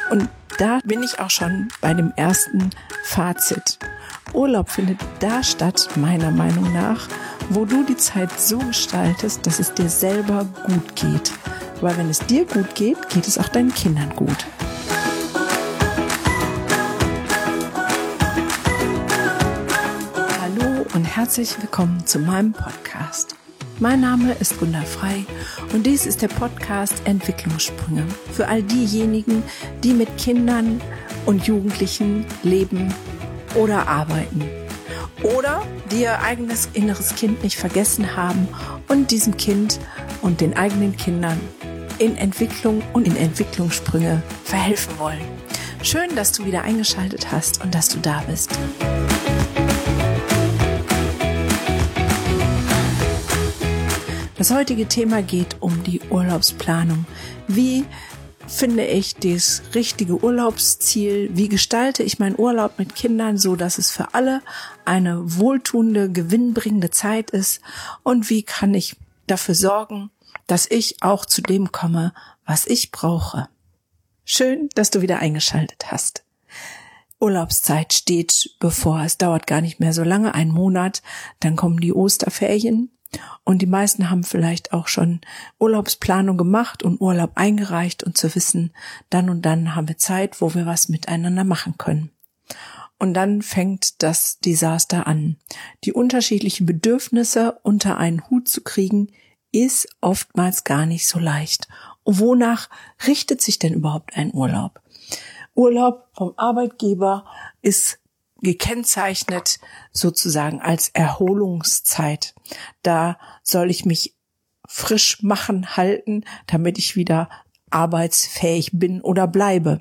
Und da bin ich auch schon bei dem ersten Fazit. Urlaub findet da statt, meiner Meinung nach, wo du die Zeit so gestaltest, dass es dir selber gut geht. Weil wenn es dir gut geht, geht es auch deinen Kindern gut. Hallo und herzlich willkommen zu meinem Podcast. Mein Name ist Gunda Frei und dies ist der Podcast Entwicklungssprünge für all diejenigen, die mit Kindern und Jugendlichen leben oder arbeiten oder die ihr eigenes inneres Kind nicht vergessen haben und diesem Kind und den eigenen Kindern in Entwicklung und in Entwicklungssprünge verhelfen wollen. Schön, dass du wieder eingeschaltet hast und dass du da bist. Das heutige Thema geht um die Urlaubsplanung. Wie finde ich das richtige Urlaubsziel? Wie gestalte ich meinen Urlaub mit Kindern, so dass es für alle eine wohltuende, gewinnbringende Zeit ist? Und wie kann ich dafür sorgen, dass ich auch zu dem komme, was ich brauche? Schön, dass du wieder eingeschaltet hast. Urlaubszeit steht bevor. Es dauert gar nicht mehr so lange, einen Monat. Dann kommen die Osterferien. Und die meisten haben vielleicht auch schon Urlaubsplanung gemacht und Urlaub eingereicht und zu wissen, dann und dann haben wir Zeit, wo wir was miteinander machen können. Und dann fängt das Desaster an. Die unterschiedlichen Bedürfnisse unter einen Hut zu kriegen, ist oftmals gar nicht so leicht. Und wonach richtet sich denn überhaupt ein Urlaub? Urlaub vom Arbeitgeber ist gekennzeichnet sozusagen als Erholungszeit. Da soll ich mich frisch machen, halten, damit ich wieder arbeitsfähig bin oder bleibe.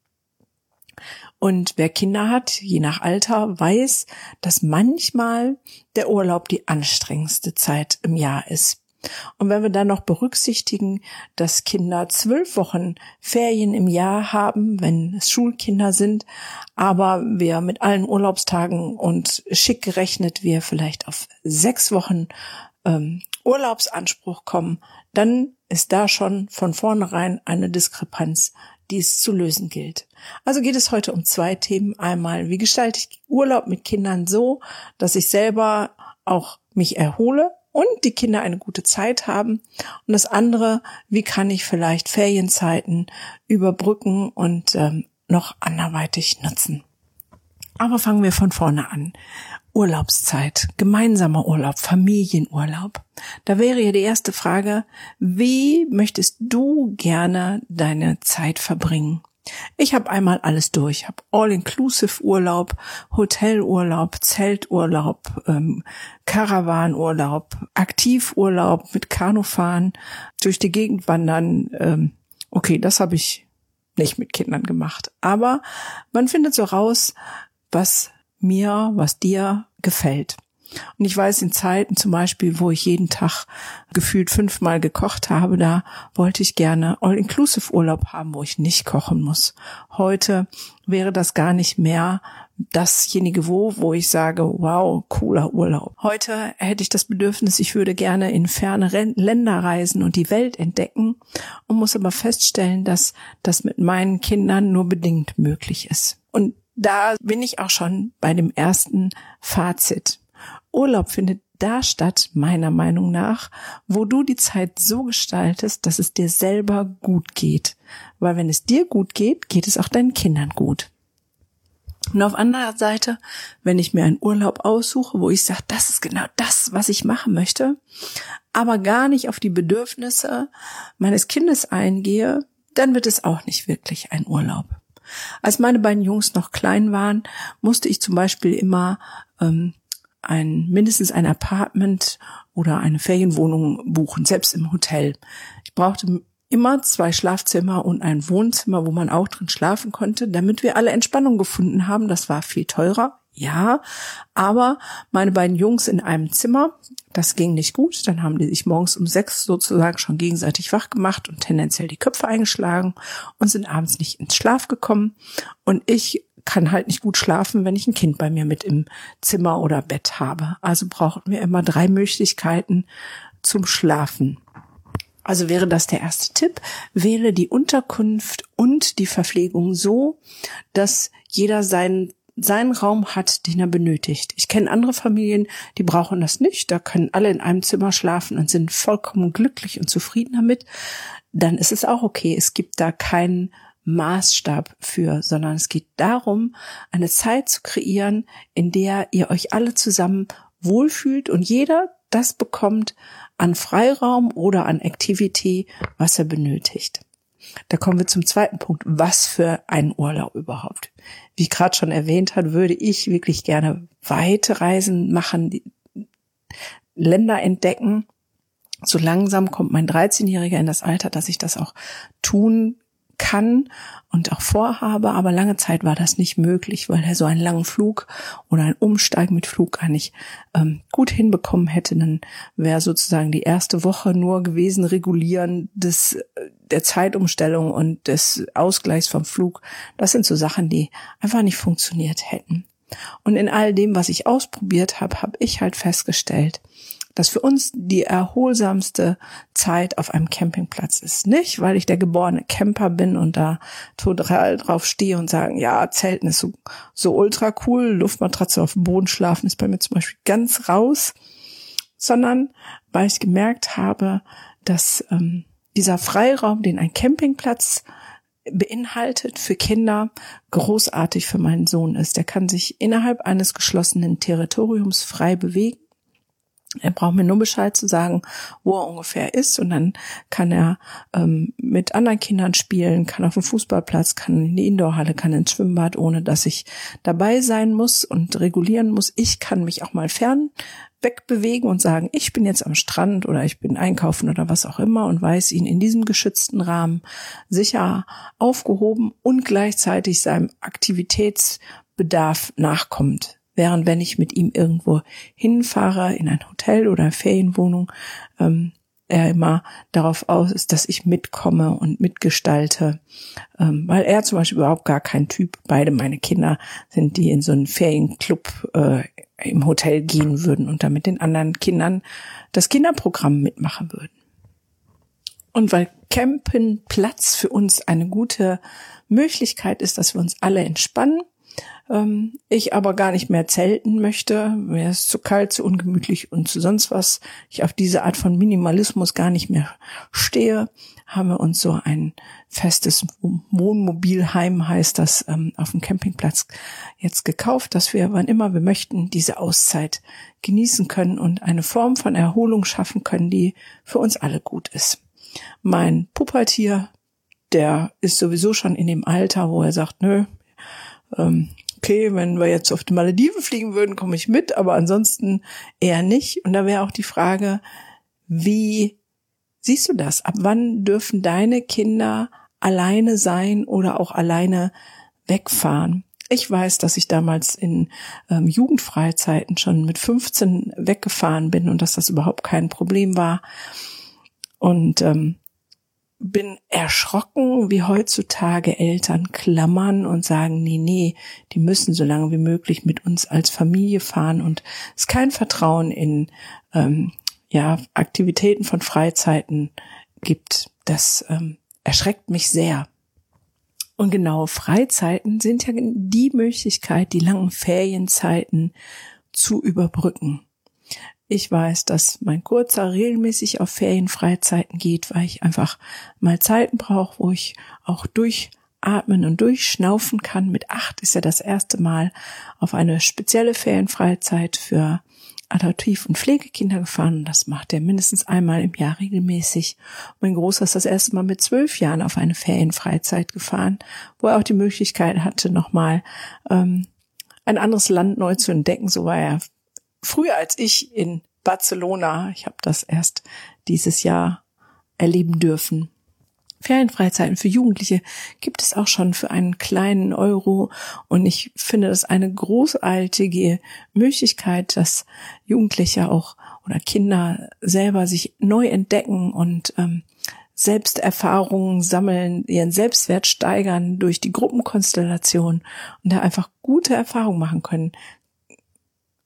Und wer Kinder hat, je nach Alter, weiß, dass manchmal der Urlaub die anstrengendste Zeit im Jahr ist. Und wenn wir dann noch berücksichtigen, dass Kinder 12 Wochen Ferien im Jahr haben, wenn es Schulkinder sind, aber wir mit allen Urlaubstagen und schick gerechnet wir vielleicht auf 6 Wochen Urlaubsanspruch kommen, dann ist da schon von vornherein eine Diskrepanz, die es zu lösen gilt. Also geht es heute um 2 Themen. Einmal, wie gestalte ich Urlaub mit Kindern so, dass ich selber auch mich erhole und die Kinder eine gute Zeit haben. Und das andere, wie kann ich vielleicht Ferienzeiten überbrücken und noch anderweitig nutzen. Aber fangen wir von vorne an. Urlaubszeit, gemeinsamer Urlaub, Familienurlaub. Da wäre ja die erste Frage, wie möchtest du gerne deine Zeit verbringen? Ich habe einmal alles durch. Ich habe All-Inclusive-Urlaub, Hotelurlaub, Zelturlaub, Caravanurlaub, Aktivurlaub mit Kanufahren, durch die Gegend wandern. Okay, das habe ich nicht mit Kindern gemacht. Aber man findet so raus, was mir, was dir gefällt. Und ich weiß, in Zeiten zum Beispiel, wo ich jeden Tag gefühlt 5-mal gekocht habe, da wollte ich gerne All-Inclusive-Urlaub haben, wo ich nicht kochen muss. Heute wäre das gar nicht mehr dasjenige, wo ich sage, wow, cooler Urlaub. Heute hätte ich das Bedürfnis, ich würde gerne in ferne Länder reisen und die Welt entdecken und muss aber feststellen, dass das mit meinen Kindern nur bedingt möglich ist. Und da bin ich auch schon bei dem ersten Fazit. Urlaub findet da statt, meiner Meinung nach, wo du die Zeit so gestaltest, dass es dir selber gut geht. Weil wenn es dir gut geht, geht es auch deinen Kindern gut. Und auf anderer Seite, wenn ich mir einen Urlaub aussuche, wo ich sage, das ist genau das, was ich machen möchte, aber gar nicht auf die Bedürfnisse meines Kindes eingehe, dann wird es auch nicht wirklich ein Urlaub. Als meine beiden Jungs noch klein waren, musste ich zum Beispiel immer mindestens ein Apartment oder eine Ferienwohnung buchen, selbst im Hotel. Ich brauchte immer 2 Schlafzimmer und ein Wohnzimmer, wo man auch drin schlafen konnte, damit wir alle Entspannung gefunden haben. Das war viel teurer, ja, aber meine beiden Jungs in einem Zimmer, das ging nicht gut. Dann haben die sich morgens um 6 sozusagen schon gegenseitig wach gemacht und tendenziell die Köpfe eingeschlagen und sind abends nicht ins Schlaf gekommen. Und ich kann halt nicht gut schlafen, wenn ich ein Kind bei mir mit im Zimmer oder Bett habe. Also brauchen wir immer 3 Möglichkeiten zum Schlafen. Also wäre das der erste Tipp: Wähle die Unterkunft und die Verpflegung so, dass jeder seinen Raum hat, den er benötigt. Ich kenne andere Familien, die brauchen das nicht. Da können alle in einem Zimmer schlafen und sind vollkommen glücklich und zufrieden damit. Dann ist es auch okay. Es gibt da keinen Maßstab für, sondern es geht darum, eine Zeit zu kreieren, in der ihr euch alle zusammen wohlfühlt und jeder das bekommt an Freiraum oder an Activity, was er benötigt. Da kommen wir zum zweiten Punkt. Was für ein Urlaub überhaupt? Wie ich gerade schon erwähnt habe, würde ich wirklich gerne weite Reisen machen, die Länder entdecken. So langsam kommt mein 13-Jähriger in das Alter, dass ich das auch tun kann und auch vorhabe, aber lange Zeit war das nicht möglich, weil er so einen langen Flug oder ein Umsteigen mit Flug gar nicht gut hinbekommen hätte. Dann wäre sozusagen die erste Woche nur gewesen, regulieren der Zeitumstellung und des Ausgleichs vom Flug. Das sind so Sachen, die einfach nicht funktioniert hätten. Und in all dem, was ich ausprobiert habe, habe ich halt festgestellt, dass für uns die erholsamste Zeit auf einem Campingplatz ist. Nicht, weil ich der geborene Camper bin und da total drauf stehe und sagen, ja, Zelten ist so ultra cool, Luftmatratze auf dem Boden schlafen ist bei mir zum Beispiel ganz raus, sondern weil ich gemerkt habe, dass dieser Freiraum, den ein Campingplatz beinhaltet, für Kinder großartig für meinen Sohn ist. Der kann sich innerhalb eines geschlossenen Territoriums frei bewegen. Er braucht mir nur Bescheid zu sagen, wo er ungefähr ist, und dann kann er mit anderen Kindern spielen, kann auf dem Fußballplatz, kann in die Indoorhalle, kann ins Schwimmbad, ohne dass ich dabei sein muss und regulieren muss. Ich kann mich auch mal fern wegbewegen und sagen, ich bin jetzt am Strand oder ich bin einkaufen oder was auch immer, und weiß, ihn in diesem geschützten Rahmen sicher aufgehoben und gleichzeitig seinem Aktivitätsbedarf nachkommt. Während wenn ich mit ihm irgendwo hinfahre, in ein Hotel oder eine Ferienwohnung, er immer darauf aus ist, dass ich mitkomme und mitgestalte, weil er zum Beispiel überhaupt gar kein Typ, beide meine Kinder sind, die in so einen Ferienclub im Hotel gehen würden und da mit den anderen Kindern das Kinderprogramm mitmachen würden. Und weil Campingplatz für uns eine gute Möglichkeit ist, dass wir uns alle entspannen, ich aber gar nicht mehr zelten möchte, mir ist zu kalt, zu ungemütlich und zu sonst was, ich auf diese Art von Minimalismus gar nicht mehr stehe, haben wir uns so ein festes Wohnmobilheim, heißt das, auf dem Campingplatz jetzt gekauft, dass wir, wann immer wir möchten, diese Auszeit genießen können und eine Form von Erholung schaffen können, die für uns alle gut ist. Mein Pubertier, der ist sowieso schon in dem Alter, wo er sagt, nö, okay, wenn wir jetzt auf die Malediven fliegen würden, komme ich mit, aber ansonsten eher nicht. Und da wäre auch die Frage, wie siehst du das? Ab wann dürfen deine Kinder alleine sein oder auch alleine wegfahren? Ich weiß, dass ich damals in Jugendfreizeiten schon mit 15 weggefahren bin und dass das überhaupt kein Problem war. Und bin erschrocken, wie heutzutage Eltern klammern und sagen, nee, die müssen so lange wie möglich mit uns als Familie fahren, und es kein Vertrauen in Aktivitäten von Freizeiten gibt. Das erschreckt mich sehr. Und genau, Freizeiten sind ja die Möglichkeit, die langen Ferienzeiten zu überbrücken. Ich weiß, dass mein Kurzer regelmäßig auf Ferienfreizeiten geht, weil ich einfach mal Zeiten brauche, wo ich auch durchatmen und durchschnaufen kann. Mit 8 ist er das erste Mal auf eine spezielle Ferienfreizeit für Adoptiv- und Pflegekinder gefahren. Das macht er mindestens einmal im Jahr regelmäßig. Mein Großer ist das erste Mal mit 12 Jahren auf eine Ferienfreizeit gefahren, wo er auch die Möglichkeit hatte, nochmal ein anderes Land neu zu entdecken. So war er früher als ich in Barcelona. Ich habe das erst dieses Jahr erleben dürfen. Ferienfreizeiten für Jugendliche gibt es auch schon für einen kleinen Euro, und ich finde das eine großartige Möglichkeit, dass Jugendliche auch oder Kinder selber sich neu entdecken und Selbsterfahrungen sammeln, ihren Selbstwert steigern durch die Gruppenkonstellation und da einfach gute Erfahrungen machen können.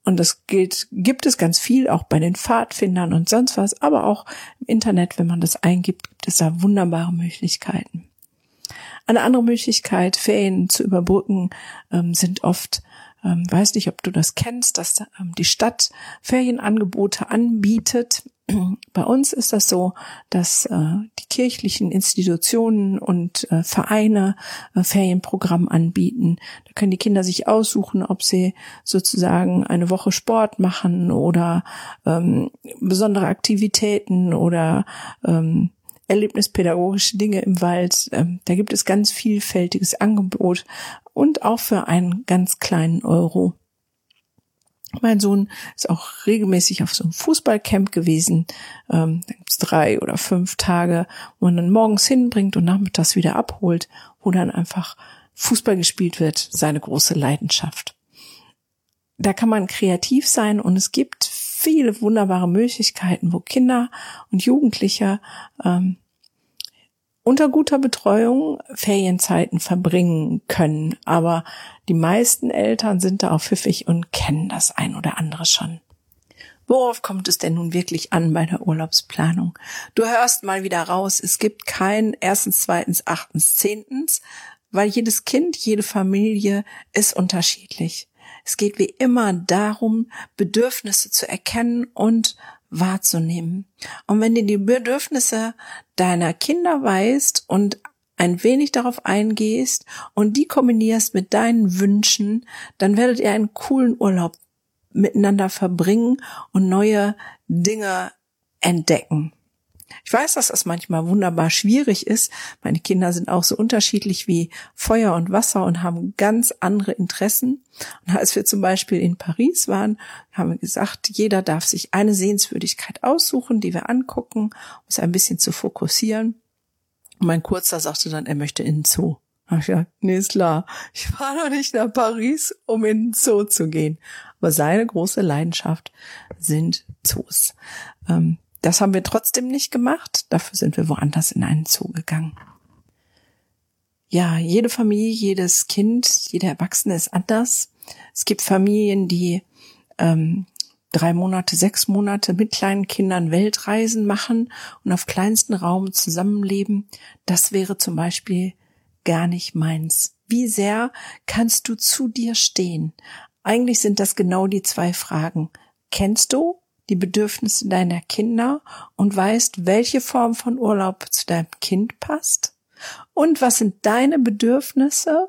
Und das gibt es ganz viel, auch bei den Pfadfindern und sonst was, aber auch im Internet, wenn man das eingibt, gibt es da wunderbare Möglichkeiten. Eine andere Möglichkeit, Ferien zu überbrücken, sind oft, weiß nicht, ob du das kennst, dass die Stadt Ferienangebote anbietet. Bei uns ist das so, dass die kirchlichen Institutionen und Vereine Ferienprogramm anbieten. Da können die Kinder sich aussuchen, ob sie sozusagen eine Woche Sport machen oder besondere Aktivitäten oder erlebnispädagogische Dinge im Wald. Da gibt es ganz vielfältiges Angebot und auch für einen ganz kleinen Euro. Mein Sohn ist auch regelmäßig auf so einem Fußballcamp gewesen. Da gibt es 3 oder 5 Tage, wo man dann morgens hinbringt und nachmittags wieder abholt, wo dann einfach Fußball gespielt wird, seine große Leidenschaft. Da kann man kreativ sein und es gibt viele wunderbare Möglichkeiten, wo Kinder und Jugendliche unter guter Betreuung Ferienzeiten verbringen können. Aber die meisten Eltern sind da auch pfiffig und kennen das ein oder andere schon. Worauf kommt es denn nun wirklich an bei der Urlaubsplanung? Du hörst mal wieder raus, es gibt kein 1., 2., 8., 10., weil jedes Kind, jede Familie ist unterschiedlich. Es geht wie immer darum, Bedürfnisse zu erkennen und wahrzunehmen. Und wenn du die Bedürfnisse deiner Kinder weißt und ein wenig darauf eingehst und die kombinierst mit deinen Wünschen, dann werdet ihr einen coolen Urlaub miteinander verbringen und neue Dinge entdecken. Ich weiß, dass das manchmal wunderbar schwierig ist. Meine Kinder sind auch so unterschiedlich wie Feuer und Wasser und haben ganz andere Interessen. Und als wir zum Beispiel in Paris waren, haben wir gesagt, jeder darf sich eine Sehenswürdigkeit aussuchen, die wir angucken, um es ein bisschen zu fokussieren. Und mein Kurzer sagte dann, er möchte in den Zoo. Da habe ich gesagt, nee, ist klar, ich fahre doch nicht nach Paris, um in den Zoo zu gehen. Aber seine große Leidenschaft sind Zoos. Das haben wir trotzdem nicht gemacht. Dafür sind wir woanders in einen Zoo gegangen. Ja, jede Familie, jedes Kind, jeder Erwachsene ist anders. Es gibt Familien, die 3 Monate, 6 Monate mit kleinen Kindern Weltreisen machen und auf kleinstem Raum zusammenleben. Das wäre zum Beispiel gar nicht meins. Wie sehr kannst du zu dir stehen? Eigentlich sind das genau die 2 Fragen. Kennst du die Bedürfnisse deiner Kinder und weißt, welche Form von Urlaub zu deinem Kind passt? Und was sind deine Bedürfnisse?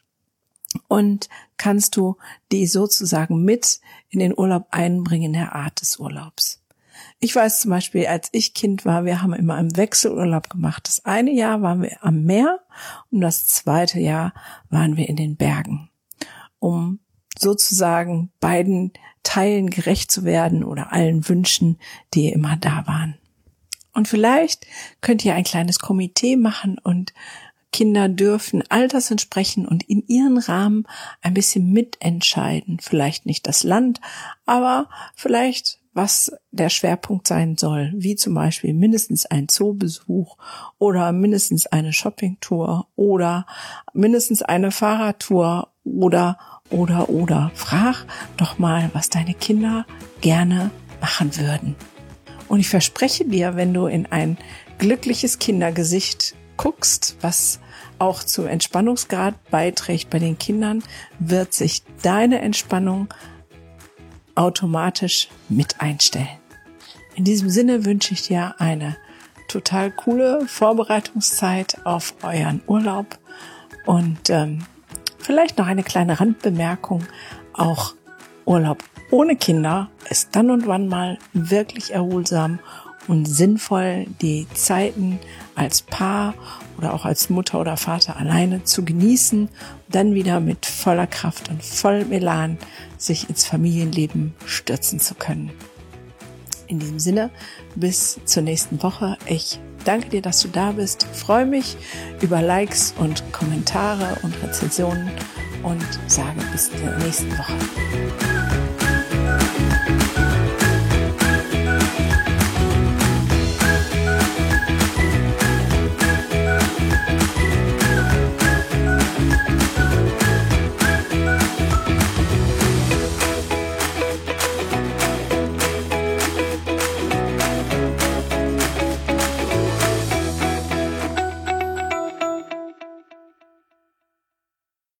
Und kannst du die sozusagen mit in den Urlaub einbringen in der Art des Urlaubs? Ich weiß zum Beispiel, als ich Kind war, wir haben immer im Wechselurlaub gemacht. Das eine Jahr waren wir am Meer und das zweite Jahr waren wir in den Bergen, um sozusagen beiden Teilen gerecht zu werden oder allen Wünschen, die immer da waren. Und vielleicht könnt ihr ein kleines Komitee machen und Kinder dürfen altersentsprechend und in ihren Rahmen ein bisschen mitentscheiden. Vielleicht nicht das Land, aber vielleicht was der Schwerpunkt sein soll, wie zum Beispiel mindestens ein Zoobesuch oder mindestens eine Shoppingtour oder mindestens eine Fahrradtour oder. Frag doch mal, was deine Kinder gerne machen würden. Und ich verspreche dir, wenn du in ein glückliches Kindergesicht guckst, was auch zum Entspannungsgrad beiträgt bei den Kindern, wird sich deine Entspannung automatisch mit einstellen. In diesem Sinne wünsche ich dir eine total coole Vorbereitungszeit auf euren Urlaub und vielleicht noch eine kleine Randbemerkung. Auch Urlaub ohne Kinder ist dann und wann mal wirklich erholsam und sinnvoll, die Zeiten als Paar oder auch als Mutter oder Vater alleine zu genießen, dann wieder mit voller Kraft und vollem Elan sich ins Familienleben stürzen zu können. In diesem Sinne, bis zur nächsten Woche. Ich danke dir, dass du da bist. Freue mich über Likes und Kommentare und Rezensionen und sage bis zur nächsten Woche.